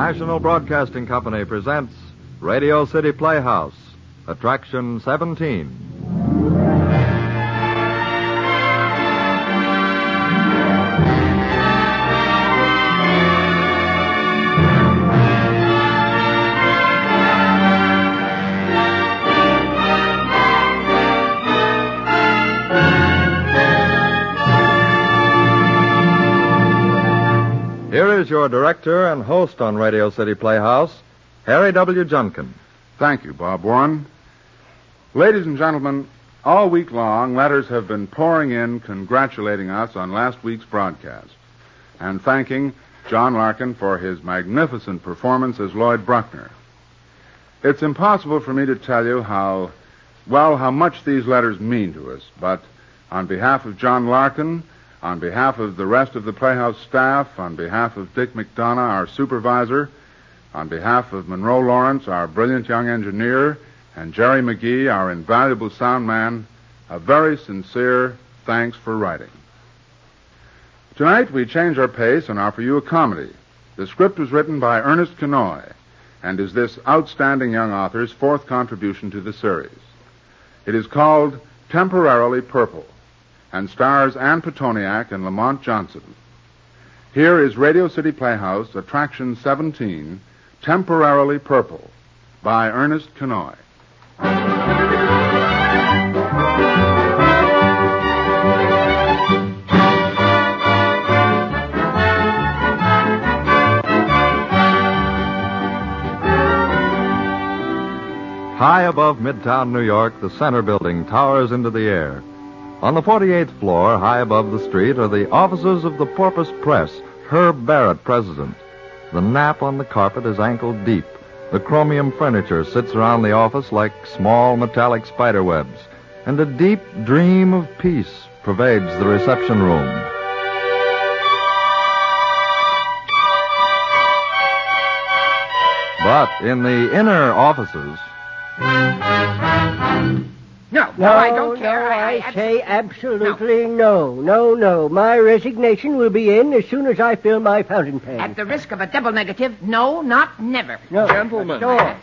National Broadcasting Company presents Radio City Playhouse, Attraction 17. Here is your director and host on Radio City Playhouse, Harry W. Junkin. Thank you, Bob Warren. Ladies and gentlemen, all week long, letters have been pouring in congratulating us on last week's broadcast and thanking John Larkin for his magnificent performance as Lloyd Bruckner. It's impossible for me to tell you how much these letters mean to us, but on behalf of John Larkin, on behalf of the rest of the Playhouse staff, on behalf of Dick McDonough, our supervisor, on behalf of Monroe Lawrence, our brilliant young engineer, and Jerry McGee, our invaluable sound man, a very sincere thanks for writing. Tonight we change our pace and offer you a comedy. The script was written by Ernest Kinoy and is this outstanding young author's fourth contribution to the series. It is called Temporarily Purple and stars Ann Petoniak and Lamont Johnson. Here is Radio City Playhouse, Attraction 17, Temporarily Purple, by Ernest Kinoy. High above Midtown New York, the Center Building towers into the air. On the 48th floor, high above the street, are the offices of the Porpoise Press, Herb Barrett, president. The nap on the carpet is ankle deep. The chromium furniture sits around the office like small metallic spider webs, and a deep dream of peace pervades the reception room. But in the inner offices... No, I don't care. I say absolutely no. My resignation will be in as soon as I fill my fountain pen. At the risk of a double negative, no, not never. No. Gentlemen,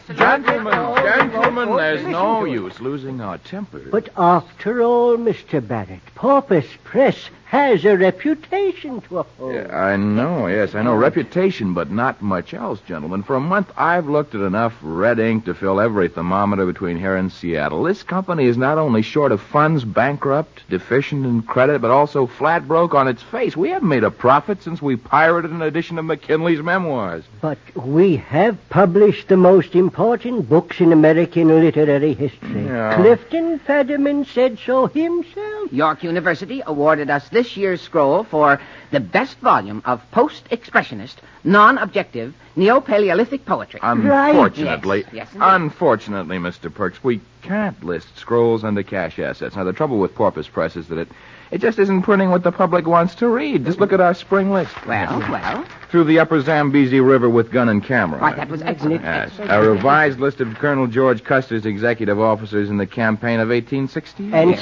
there's no use losing our tempers. But after all, Mr. Barrett, Porpoise Press has a reputation to uphold. Yeah, I know. Reputation, but not much else, gentlemen. For a month, I've looked at enough red ink to fill every thermometer between here and Seattle. This company is not only short of funds, bankrupt, deficient in credit, but also flat broke on its face. We haven't made a profit since we pirated an edition of McKinley's memoirs. But we have published the most important books in American literary history. Yeah. Clifton Fadiman said so himself. York University awarded us this year's scroll for the best volume of post-expressionist, non-objective, neo-Paleolithic poetry. Unfortunately, Yes, unfortunately, Mr. Perks, we can't list scrolls under cash assets. Now, the trouble with Porpoise Press is that it just isn't printing what the public wants to read. Just look at our spring list. Well. Through the upper Zambezi River with gun and camera. Right, that was excellent. Yes. A revised list of Colonel George Custer's executive officers in the campaign of 1860. And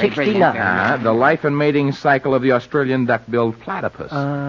69. The life and mating cycle of the Australian duck-billed platypus.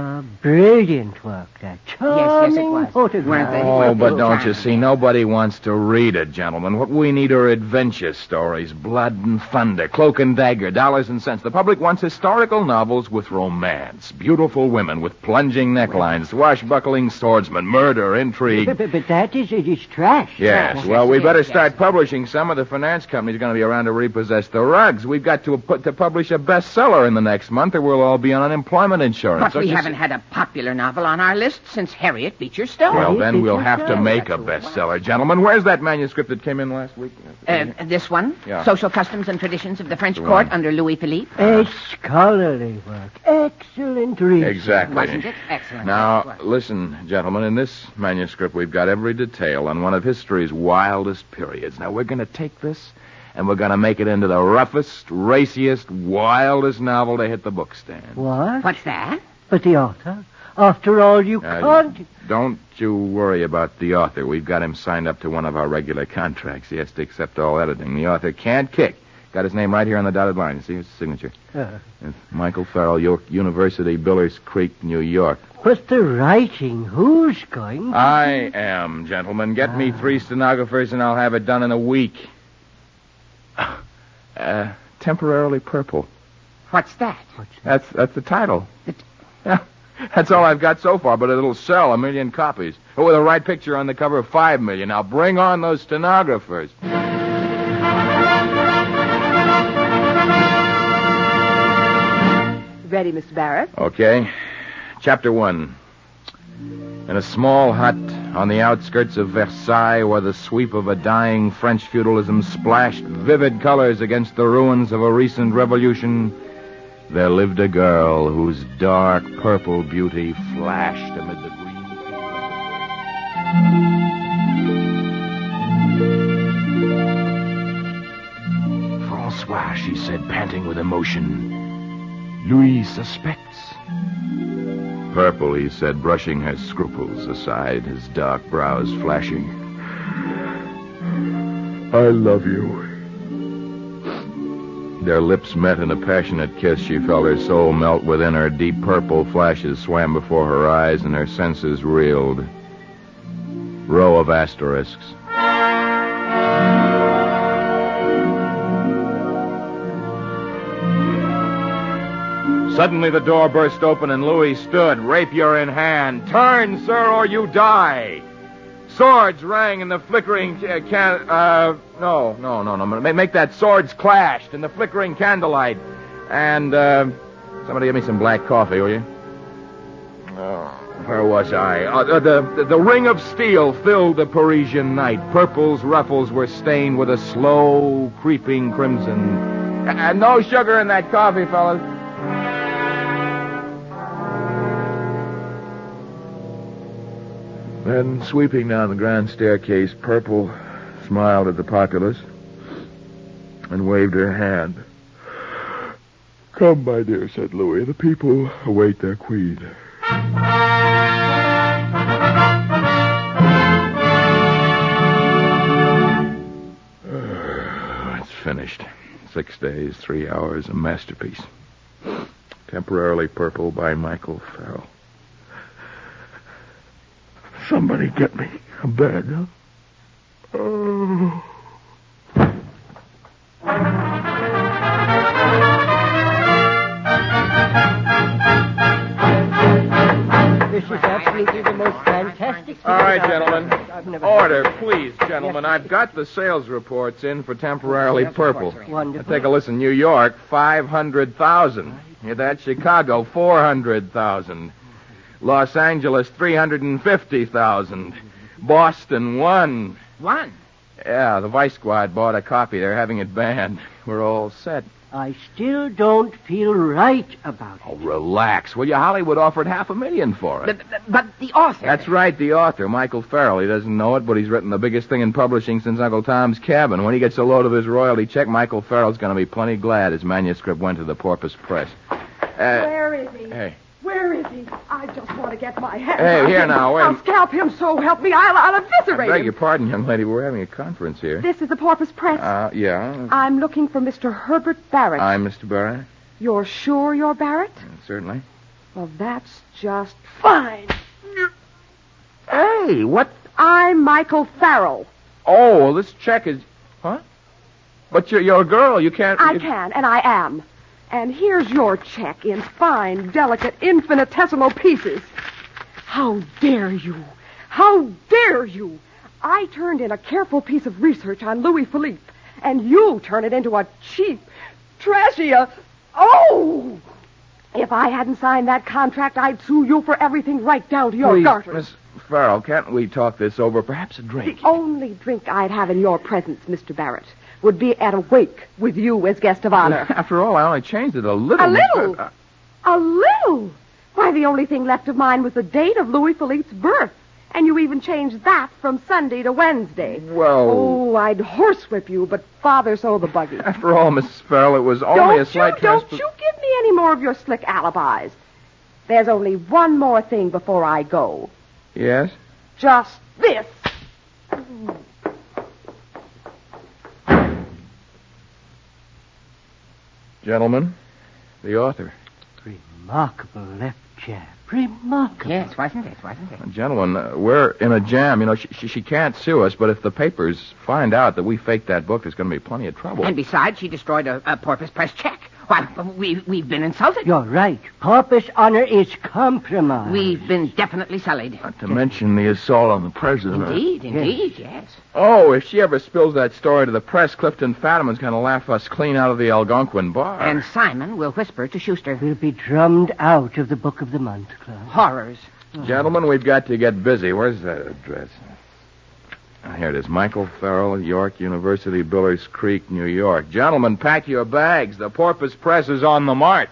Brilliant work, that. Yes, it was. Photograph. Oh, but don't you see, nobody wants to read it, gentlemen. What we need are adventure stories, blood and thunder, cloak and dagger, dollars and cents. The public wants historical novels with romance, beautiful women with plunging necklines, swashbuckling swordsmen, murder, intrigue. But that is trash. Yes, well, we better start publishing some. Of the finance company's going to be around to repossess the rugs. We've got to publish a bestseller in the next month, or we'll all be on unemployment insurance. But we haven't had a popular novel on our list since Harriet Beecher Stowe. Well, then we'll have to make a bestseller, gentlemen. Where's that manuscript that came in last week? This one? Yeah. Social Customs and Traditions of the French Court under Louis Philippe. A scholarly work. Excellent reading. Exactly. Wasn't it? Excellent. Now, listen, gentlemen, in this manuscript, we've got every detail on one of history's wildest periods. Now, we're going to take this, and we're going to make it into the roughest, raciest, wildest novel to hit the bookstand. What? What's that? But the author? After all, you can't... Don't you worry about the author. We've got him signed up to one of our regular contracts. He has to accept all editing. The author can't kick. Got his name right here on the dotted line. You see his signature? It's Michael Farrell, York University, Billers Creek, New York. But the writing, who's going to... I am, gentlemen. Get me 3 stenographers and I'll have it done in a week. Temporarily Purple. What's that? That's the title. Yeah, that's all I've got so far, but it'll sell 1 million copies. With the right picture on the cover, 5 million. Now bring on those stenographers. Ready, Mr. Barrett? Okay. Chapter 1. In a small hut on the outskirts of Versailles, where the sweep of a dying French feudalism splashed vivid colors against the ruins of a recent revolution, there lived a girl whose dark purple beauty flashed amid the green. Francois, she said, panting with emotion. Louis suspects. Purple, he said, brushing her scruples aside, his dark brows flashing. I love you. Their lips met in a passionate kiss. She felt her soul melt within her. Deep purple flashes swam before her eyes, and her senses reeled. Row of asterisks. Suddenly the door burst open and Louis stood, rapier in hand. Turn, sir, or you die. Swords rang in the flickering No. Make that swords clashed in the flickering candlelight. And, somebody give me some black coffee, will you? Oh, where was I? The ring of steel filled the Parisian night. Purple's ruffles were stained with a slow, creeping crimson. And no sugar in that coffee, fellas. Then, sweeping down the grand staircase, Purple smiled at the populace and waved her hand. Come, my dear, said Louis. The people await their queen. It's finished. 6 days, 3 hours, a masterpiece. Temporarily Purple by Michael Farrell. Somebody get me a bed, huh? Oh. This is absolutely the most fantastic... All right, gentlemen. Order, please, gentlemen. I've got the sales reports in for Temporarily Purple. Wonderful. Take a listen. New York, 500,000. Hear that? Chicago, 400,000. Los Angeles, 350,000. Boston, 1. 1? Yeah, the Vice Squad bought a copy. They're having it banned. We're all set. I still don't feel right about it. Oh, relax. Will you? Hollywood offered $500,000 for it. But the author... That's right, the author, Michael Farrell. He doesn't know it, but he's written the biggest thing in publishing since Uncle Tom's Cabin. When he gets a load of his royalty check, Michael Farrell's going to be plenty glad his manuscript went to the Porpoise Press. Where is he? Hey. Where is he? I just want to get my hands Hey, on here him. now, wait. I'll scalp him, so help me. I'll eviscerate I beg him. your pardon, young lady. We're having a conference here. This is the Porpoise Press. Yeah. I'm looking for Mr. Herbert Barrett. I'm Mr. Barrett. You're sure you're Barrett? Certainly. Well, that's just fine. Hey, what? I'm Michael Farrell. Oh, well, this check is... Huh? But you're a girl. You can't... I can, and I am. And here's your check in fine, delicate, infinitesimal pieces. How dare you? How dare you? I turned in a careful piece of research on Louis Philippe, and you turn it into a cheap, trashy, Oh! If I hadn't signed that contract, I'd sue you for everything right down to your Please, garters. Miss Farrell, can't we talk this over? Perhaps a drink. The only drink I'd have in your presence, Mr. Barrett, would be at a wake with you as guest of honor. After all, I only changed it a little. A little? A little? Why, the only thing left of mine was the date of Louis Philippe's birth. And you even changed that from Sunday to Wednesday. Well... Oh, I'd horsewhip you, but father so the buggy. After all, Mrs. Farrell, it was only a slight... Don't you give me any more of your slick alibis. There's only one more thing before I go. Yes? Just this. Gentlemen, the author. Remarkable left jab. Remarkable. Yes, wasn't it? Gentlemen, we're in a jam. You know, she can't sue us, but if the papers find out that we faked that book, there's going to be plenty of trouble. And besides, she destroyed a Porpoise Press check. Why, we've been insulted. You're right. Porpoise honor is compromised. We've been definitely sullied. Not to mention the assault on the president. Indeed, yes. Oh, if she ever spills that story to the press, Clifton Fadiman's going to laugh us clean out of the Algonquin bar. And Simon will whisper to Schuster. We'll be drummed out of the Book of the Month Club. Horrors. Gentlemen, we've got to get busy. Where's that address? Here it is. Michael Farrell, York University, Billers Creek, New York. Gentlemen, pack your bags. The Porpoise Press is on the march.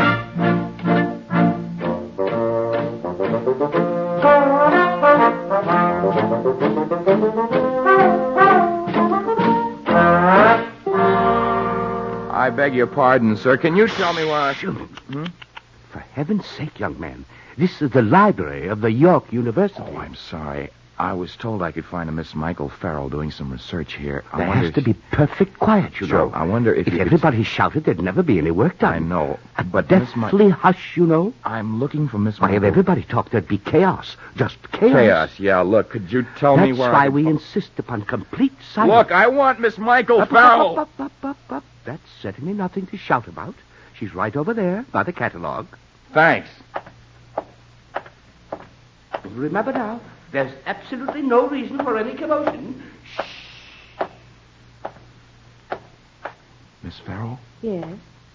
I beg your pardon, sir. Can you tell me where I should... For heaven's sake, young man, this is the library of the York University. Oh, I'm sorry. I was told I could find a Miss Michael Farrell doing some research here. There has to be perfect quiet, you know. I wonder if everybody shouted, there'd never be any work done. I know, but deathly hush, you know. I'm looking for Miss Why, Michael. if everybody talked, there'd be chaos. Just chaos. Chaos, yeah. Look, could you tell me where... That's why we insist upon complete silence. Look, I want Miss Michael Farrell. Up. That's certainly nothing to shout about. She's right over there by the catalog. Thanks. Remember now, there's absolutely no reason for any commotion. Shh. Miss Farrell? Yes.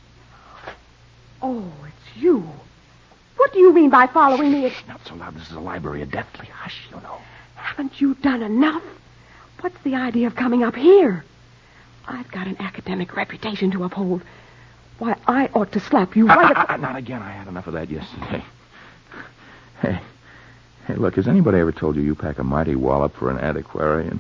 Oh, it's you. What do you mean by following me? Not so loud. This is a library. A deathly hush, you know. Haven't you done enough? What's the idea of coming up here? I've got an academic reputation to uphold. Why, I ought to slap you right... Not again. I had enough of that yesterday. Hey, look, has anybody ever told you pack a mighty wallop for an antiquarian?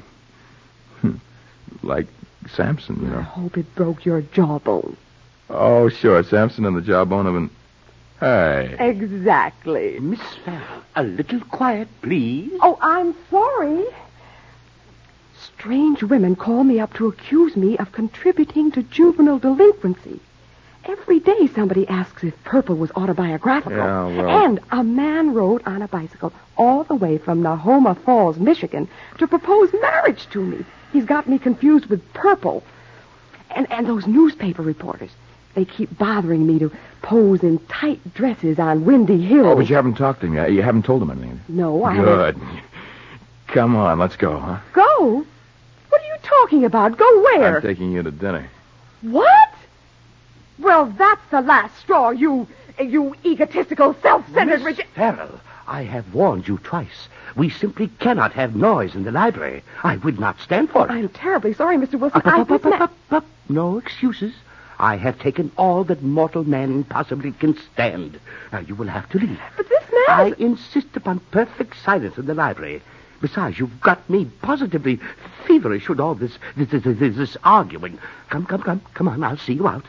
Like Samson, you know. I hope it broke your jawbone. Oh, sure. Samson and the jawbone of an... Hey. Exactly. Miss Farrell, a little quiet, please. Oh, I'm sorry. Strange women call me up to accuse me of contributing to juvenile delinquency. Every day somebody asks if Purple was autobiographical. Yeah, well... And a man rode on a bicycle all the way from Nahoma Falls, Michigan, to propose marriage to me. He's got me confused with Purple. And those newspaper reporters, they keep bothering me to pose in tight dresses on Windy Hill. Oh, but you haven't talked to him yet. You haven't told him anything. No, I haven't. Good. Come on, let's go, huh? Go? What are you talking about? Go where? I'm taking you to dinner. What? Well, that's the last straw, you egotistical, self-centered... Miss Farrell, I have warned you twice. We simply cannot have noise in the library. I would not stand for it. I'm terribly sorry, Mr. Wilson. Up. No excuses. I have taken all that mortal man possibly can stand. Now, you will have to leave. But this man... I insist upon perfect silence in the library. Besides, you've got me positively feverish with all this arguing. Come on, I'll see you out.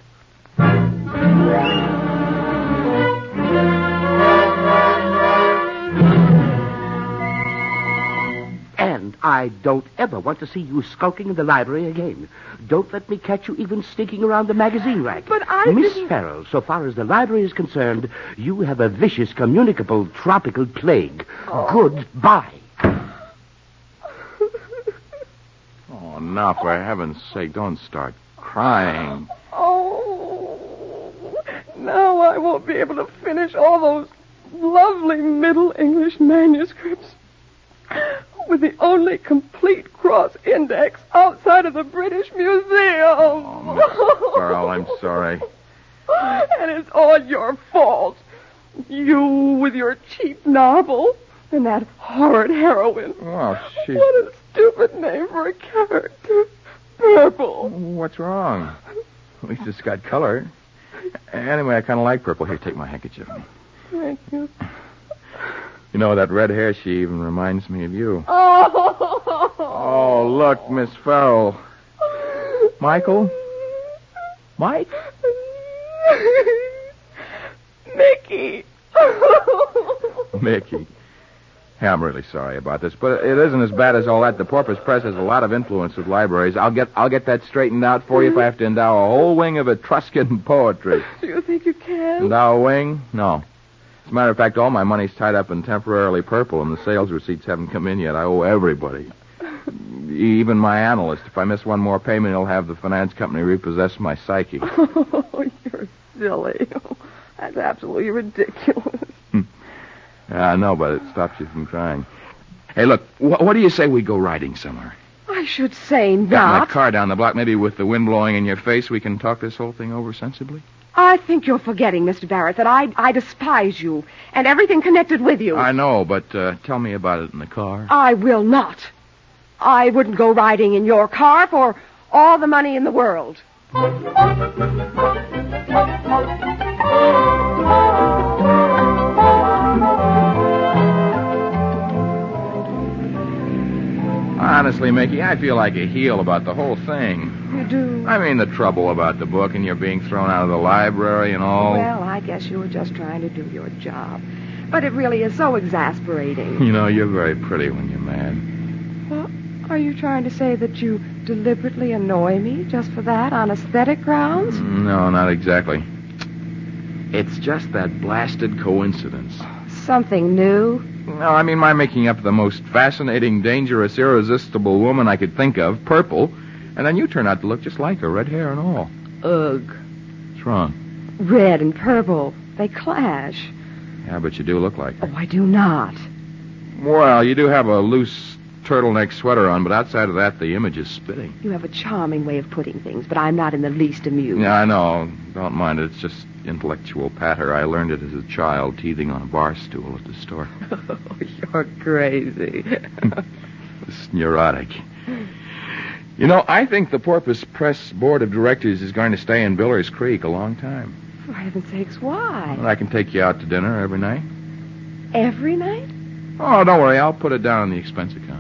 And I don't ever want to see you skulking in the library again. Don't let me catch you even sneaking around the magazine rack. But I Miss didn't... Farrell, so far as the library is concerned, you have a vicious, communicable, tropical plague. Oh. Goodbye. Oh, now, for heaven's sake, don't start crying. Oh, now I won't be able to finish all those lovely Middle English manuscripts with the only complete cross index outside of the British Museum. Oh, Miss Farrell, I'm sorry. And it's all your fault. You with your cheap novel and that horrid heroine. Oh, she's... What a stupid name for a character. Purple. What's wrong? At least it's got color. Anyway, I kind of like purple. Here, take my handkerchief. Thank you. You know, that red hair, she even reminds me of you. Oh, look, Miss Farrell. Michael? Mike? Mickey. Mickey. Hey, I'm really sorry about this, but it isn't as bad as all that. The Porpoise Press has a lot of influence with libraries. I'll get that straightened out for you if I have to endow a whole wing of Etruscan poetry. Do you think you can? Endow a wing? No. As a matter of fact, all my money's tied up in temporarily purple, and the sales receipts haven't come in yet. I owe everybody. Even my analyst. If I miss one more payment, he'll have the finance company repossess my psyche. Oh, you're silly. Oh, that's absolutely ridiculous. Yeah, I know, but it stops you from crying. Hey, look, what do you say we go riding somewhere? I should say Got not. my car down the block. Maybe with the wind blowing in your face, we can talk this whole thing over sensibly? I think you're forgetting, Mr. Barrett, that I despise you and everything connected with you. I know, but tell me about it in the car. I will not. I wouldn't go riding in your car for all the money in the world. Honestly, Mickey, I feel like a heel about the whole thing. You do? I mean, the trouble about the book and you're being thrown out of the library and all. Well, I guess you were just trying to do your job. But it really is so exasperating. You know, you're very pretty when you're mad. Well, are you trying to say that you deliberately annoy me just for that, on aesthetic grounds? No, not exactly. It's just that blasted coincidence. Something new? No, I mean my making up the most fascinating, dangerous, irresistible woman I could think of, purple, and then you turn out to look just like her, red hair and all. Ugh. What's wrong? Red and purple. They clash. Yeah, but you do look like her. Oh, I do not. Well, you do have a loose turtleneck sweater on, but outside of that, the image is spitting. You have a charming way of putting things, but I'm not in the least amused. Yeah, I know. Don't mind it. It's just intellectual patter. I learned it as a child, teething on a bar stool at the store. Oh, you're crazy. It's neurotic. You know, I think the Porpoise Press Board of Directors is going to stay in Biller's Creek a long time. For heaven's sakes, why? And I can take you out to dinner every night. Every night? Oh, don't worry. I'll put it down on the expense account.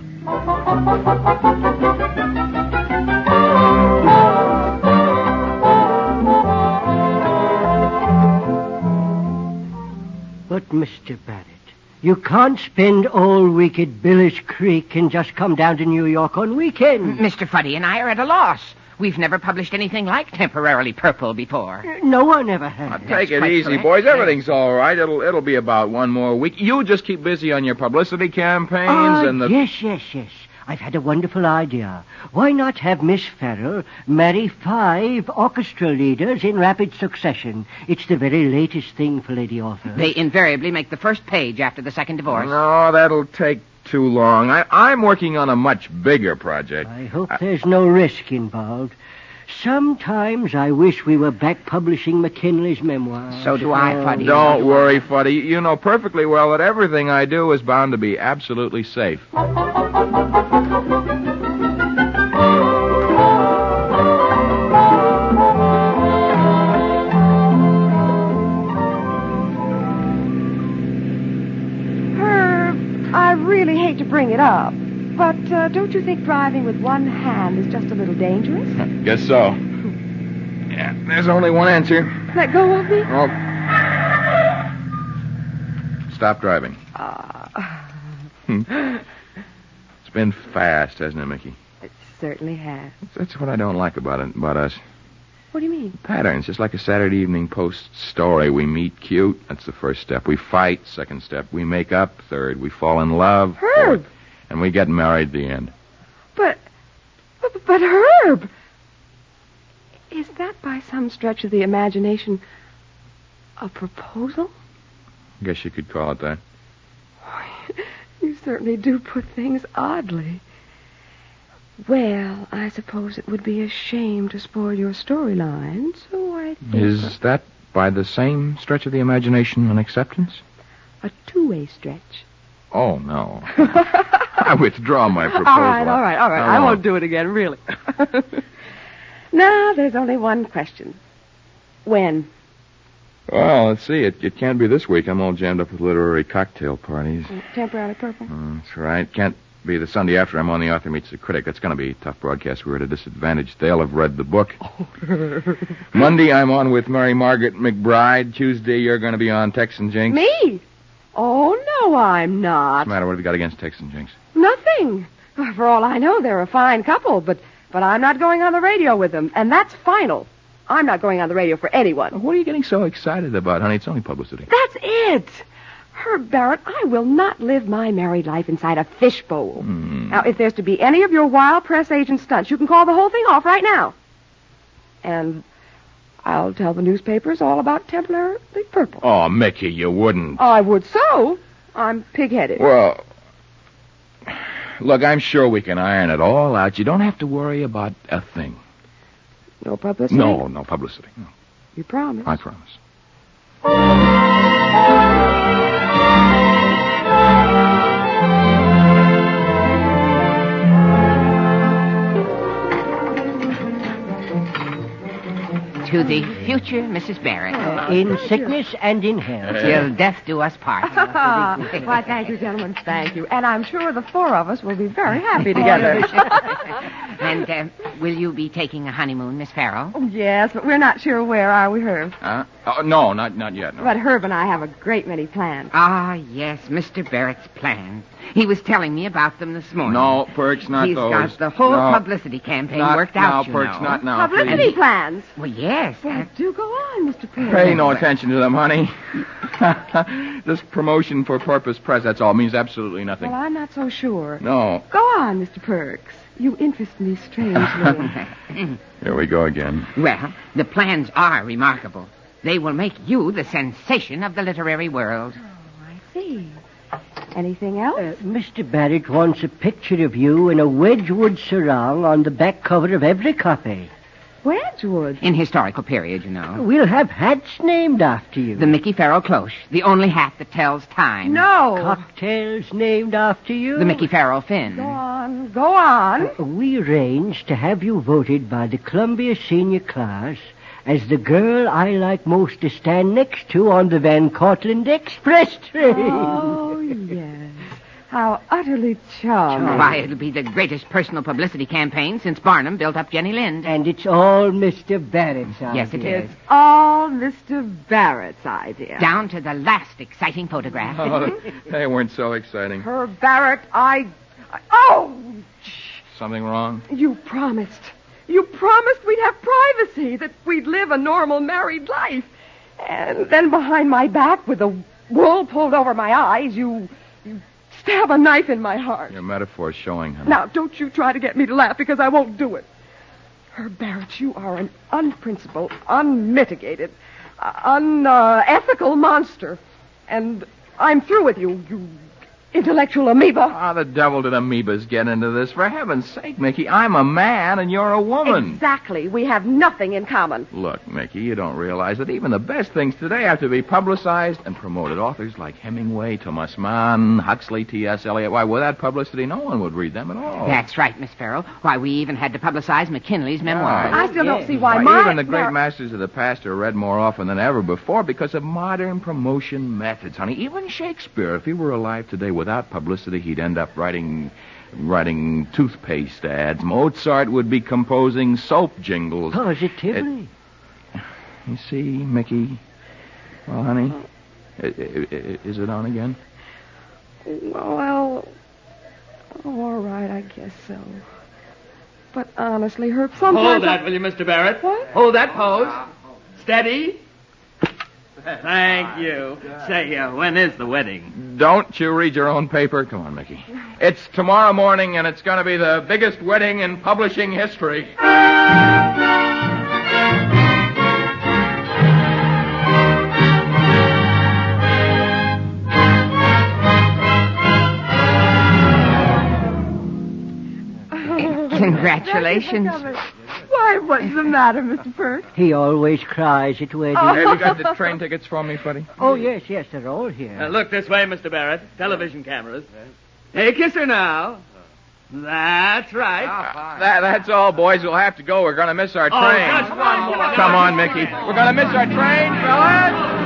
But, Mr. Barrett, you can't spend all week at Biller's Creek and just come down to New York on weekends. Mr. Fuddy and I are at a loss. We've never published anything like Temporarily Purple before. No one ever has. Now, take it quite easy, correct. boys. Everything's all right. It'll be about one more week. You just keep busy on your publicity campaigns and the... Yes. I've had a wonderful idea. Why not have Miss Farrell marry 5 orchestra leaders in rapid succession? It's the very latest thing for lady authors. They invariably make the first page after the second divorce. No, that'll take too long. I'm working on a much bigger project. I hope there's no risk involved. Sometimes I wish we were back publishing McKinley's memoirs. So do I, Fuddy. Don't worry, Fuddy. You know perfectly well that everything I do is bound to be absolutely safe. Herb, I really hate to bring it up, but don't you think driving with one hand is just a little dangerous? Guess so. Yeah, there's only one answer. Let go of me? Oh. Stop driving. It's been fast, hasn't it, Mickey? It certainly has. That's what I don't like about us. What do you mean? Patterns, just like a Saturday Evening Post story. We meet cute. That's the first step. We fight. Second step. We make up. Third. We fall in love. Herb! Fourth, and we get married at the end. But Herb! Is that by some stretch of the imagination a proposal? I guess you could call it that. You certainly do put things oddly. Well, I suppose it would be a shame to spoil your storyline, so I think... Is that, by the same stretch of the imagination, an acceptance? a two-way stretch. Oh, no. I withdraw my proposal. All right. I won't do it again, really. Now, there's only one question. When? Well, let's see. It can't be this week. I'm all jammed up with literary cocktail parties. Temporarily Purple? That's right. Can't be the Sunday after. I'm on The Author Meets the Critic. That's going to be a tough broadcast. We're at a disadvantage. They'll have read the book. Monday, I'm on with Mary Margaret McBride. Tuesday, you're going to be on Tex and Jinx. Me? Oh, no, I'm not. What's the matter? What have you got against Tex and Jinx? Nothing. For all I know, they're a fine couple, but I'm not going on the radio with them, and that's final. I'm not going on the radio for anyone. What are you getting so excited about, honey? It's only publicity. That's it. Herb Barrett, I will not live my married life inside a fishbowl. Now, if there's to be any of your wild press agent stunts, you can call the whole thing off right now. And I'll tell the newspapers all about Templarily Purple. Oh, Mickey, you wouldn't. I would so. I'm pig-headed. Well, look, I'm sure we can iron it all out. You don't have to worry about a thing. No publicity? No publicity. No. You promise? I promise. To the future, Mrs. Barrett. In sickness and in health. Till death do us part. Why, thank you, gentlemen. Thank you. And I'm sure the four of us will be very happy together. And will you be taking a honeymoon, Miss Farrell? Oh, yes, but we're not sure where, are we, Herb? No, not yet. No. But Herb and I have a great many plans. Ah, yes, Mr. Barrett's plans. He was telling me about them this morning. No, Perks, not He's those. got the whole publicity campaign worked out, No, Perks, not now. Publicity plans? Well, yes. Well, do go on, Mr. Perks. Pay no attention to them, honey. This promotion for Purpose Press, that's all. Means absolutely nothing. Well, I'm not so sure. No. Go on, Mr. Perks. You interest me strangely. Here we go again. Well, the plans are remarkable. They will make you the sensation of the literary world. Oh, I see. Anything else? Mr. Barrett wants a picture of you in a Wedgwood sarong on the back cover of every copy. Wedgwood? In historical period, you know. We'll have hats named after you. The Mickey Farrell cloche, the only hat that tells time. No. Cocktails named after you. The Mickey Farrell fin. Go on. Go on. We arranged to have you voted by the Columbia Senior Class as the girl I like most to stand next to on the Van Cortlandt Express train. Oh, yes. How utterly charming. Why, it'll be the greatest personal publicity campaign since Barnum built up Jenny Lind. And it's all Mr. Barrett's idea. Yes, it is. It's all Mr. Barrett's idea. Down to the last exciting photograph. Oh, they weren't so exciting. Herb Barrett, Oh! Something wrong? You promised. You promised we'd have privacy, that we'd live a normal married life. And then behind my back, with the wool pulled over my eyes, you stab a knife in my heart. Your metaphor's showing, honey. Now, don't you try to get me to laugh, because I won't do it. Herb Barrett, you are an unprincipled, unmitigated, unethical monster. And I'm through with you, you intellectual amoeba. How the devil did amoebas get into this? For heaven's sake, Mickey, I'm a man and you're a woman. Exactly. We have nothing in common. Look, Mickey, you don't realize that even the best things today have to be publicized and promoted. Authors like Hemingway, Thomas Mann, Huxley, T.S. Eliot. Why, without publicity, no one would read them at all. That's right, Miss Farrell. Why, we even had to publicize McKinley's memoirs. I still don't see why even the great masters of the past are read more often than ever before because of modern promotion methods, honey. Even Shakespeare, if he were alive today without publicity, he'd end up writing toothpaste ads. Mozart would be composing soap jingles. Positively. You see, Mickey? Well, honey, is it on again? Well, all right, I guess so. But honestly, Herb, sometimes... Hold that, will you, Mr. Barrett? What? Hold that pose. Steady. Thank you. Say, when is the wedding? Don't you read your own paper? Come on, Mickey. It's tomorrow morning, and it's going to be the biggest wedding in publishing history. Congratulations. Why, what's the matter, Mr. Perk? He always cries at weddings. Have you got the train tickets for me, buddy? Oh, yes, they're all here. Look this way, Mr. Barrett. Television cameras. Hey, kiss her now. That's right. That's all, boys. We'll have to go. We're going to miss our train. just one more. Come on, Mickey. We're going to miss our train, fellas.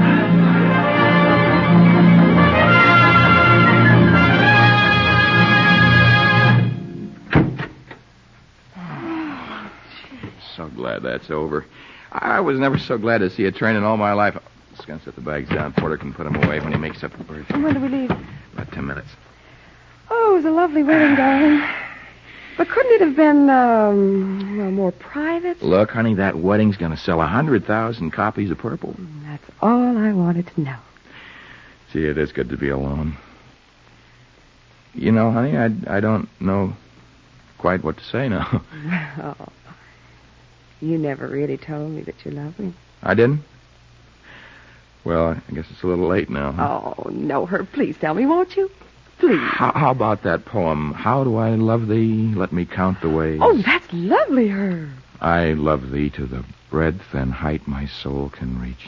So glad that's over. I was never so glad to see a train in all my life. I'm just going to set the bags down. Porter can put them away when he makes up the berth. When do we leave? About 10 minutes. Oh, it was a lovely wedding, darling. But couldn't it have been, more private? Look, honey, that wedding's going to sell 100,000 copies of Purple. That's all I wanted to know. Gee, it is good to be alone. You know, honey, I don't know quite what to say now. Oh, you never really told me that you love me. I didn't? Well, I guess it's a little late now. Huh? Oh, no, Herb, please tell me, won't you? Please. How about that poem? How do I love thee? Let me count the ways. Oh, that's lovely, Herb. I love thee to the breadth and height my soul can reach.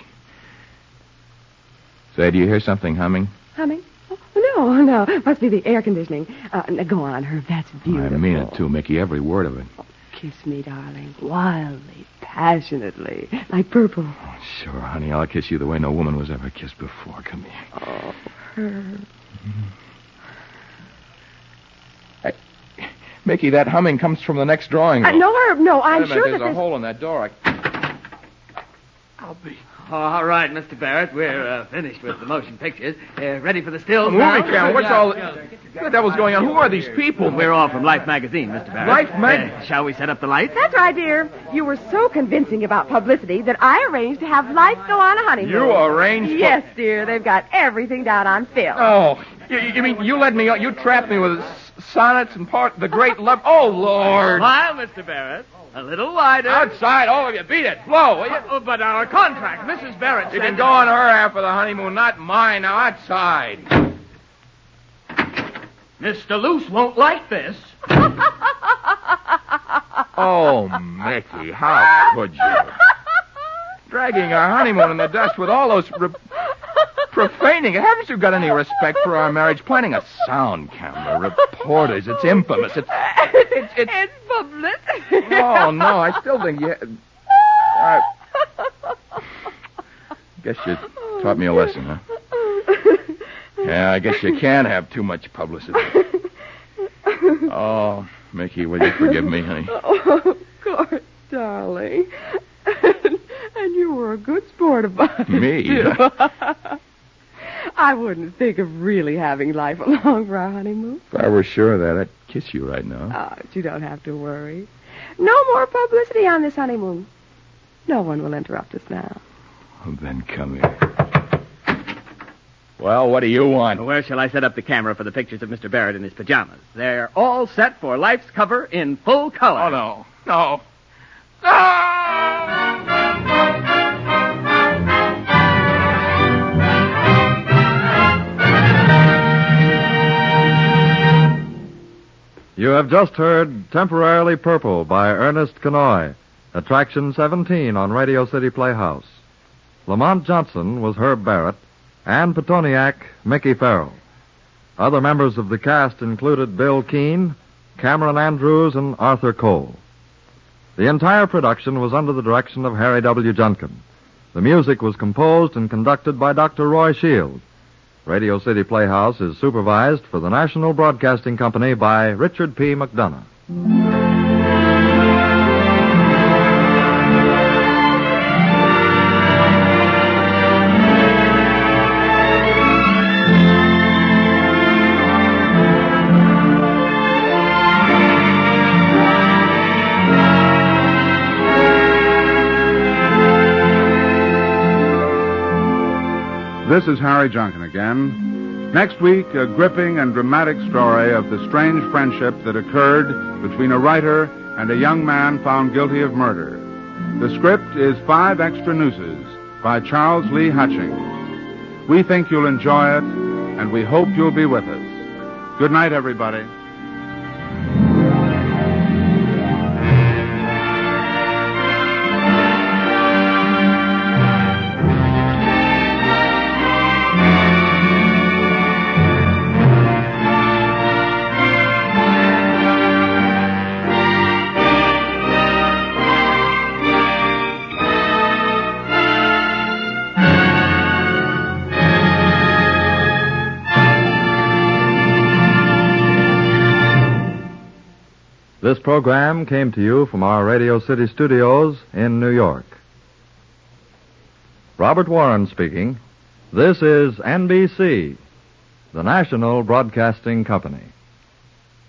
Say, do you hear something humming? Humming? Oh, no. Must be the air conditioning. Go on, Herb. That's beautiful. I mean it, too, Mickey. Every word of it. Oh, kiss me, darling. Wildly, passionately. Like purple. Oh, sure, honey. I'll kiss you the way no woman was ever kissed before. Come here. Oh, Herb. Mickey, that humming comes from the next drawing room. No, Herb, no. I'm sure there's that a hole in that door. I'll be... All right, Mr. Barrett, we're finished with the motion pictures. Ready for the stills movie now? camera. What's all... What the devil's going on? Who are these people? We're all from Life magazine, Mr. Barrett. Life mag... Shall we set up the lights? That's right, dear. You were so convincing about publicity that I arranged to have Life go on a honeymoon. You arranged for... Yes, dear. They've got everything down on film. Oh, you mean you led me... You trapped me with sonnets and the great love... Oh, Lord. Smile, Mr. Barrett. A little wider. Outside, all of you. Beat it. Blow, will you? Oh, but our contract, Mrs. Barrett You said... can go on her half of the honeymoon, not mine. Now, outside. Mr. Luce won't like this. Oh, Mickey, how could you? Dragging our honeymoon in the dust with all those profaning. Haven't you got any respect for our marriage? Planning a sound camera, reporters. It's infamous. It's publicity. Oh, no, I still think you... Guess you taught me a lesson, huh? Yeah, I guess you can have too much publicity. Oh, Mickey, will you forgive me, honey? Oh, of course, darling. And you were a good sport about it. Me? Too. I wouldn't think of really having Life along for our honeymoon. If I were sure of that, I'd kiss you right now. Oh, you don't have to worry. No more publicity on this honeymoon. No one will interrupt us now. Well, then come here. Well, what do you want? Where shall I set up the camera for the pictures of Mr. Barrett in his pajamas? They're all set for Life's cover in full color. Oh, no. No. No! You have just heard Temporarily Purple by Ernest Kanoy, Attraction 17 on Radio City Playhouse. Lamont Johnson was Herb Barrett, and Petoniak, Mickey Farrell. Other members of the cast included Bill Keane, Cameron Andrews, and Arthur Cole. The entire production was under the direction of Harry W. Junkin. The music was composed and conducted by Dr. Roy Shield. Radio City Playhouse is supervised for the National Broadcasting Company by Richard P. McDonough. This is Harry Junkin again. Next week, a gripping and dramatic story of the strange friendship that occurred between a writer and a young man found guilty of murder. The script is 5 Extra Nooses by Charles Lee Hutchings. We think you'll enjoy it, and we hope you'll be with us. Good night, everybody. This program came to you from our Radio City studios in New York. Robert Warren speaking. This is NBC, the National Broadcasting Company.